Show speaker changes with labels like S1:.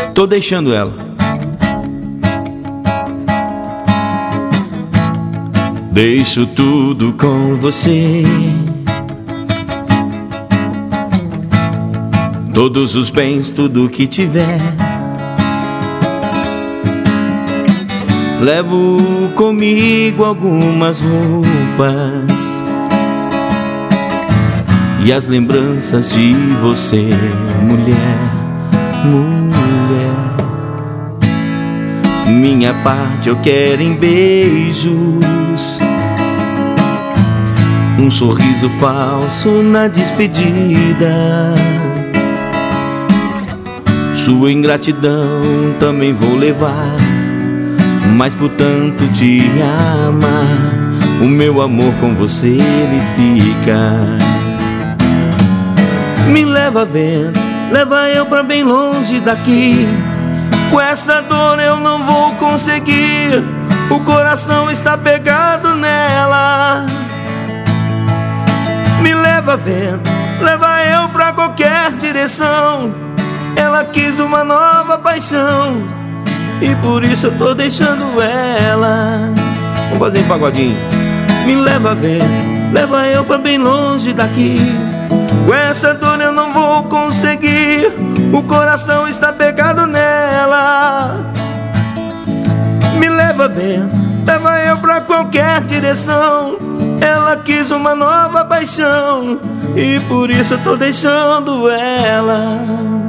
S1: tô deixando ela. Deixo tudo com você, todos os bens, tudo que tiver. Levo comigo algumas roupas e as lembranças de você, mulher, mulher. Minha parte eu quero em beijos, um sorriso falso na despedida. Sua ingratidão também vou levar, mas por tanto te amar, o meu amor com você ele fica. Me leva vento, leva eu pra bem longe daqui. Com essa dor eu não vou conseguir, o coração está pegado nela. Me leva vento, leva eu pra qualquer direção. Ela quis uma nova paixão e por isso eu tô deixando ela. Vamos fazer um pagodinho. Me leva vento, leva eu pra bem longe daqui. Com essa dor eu não vou conseguir, o coração está pegado nela. Me leva vento, leva eu pra qualquer direção. Ela quis uma nova paixão e por isso eu tô deixando ela.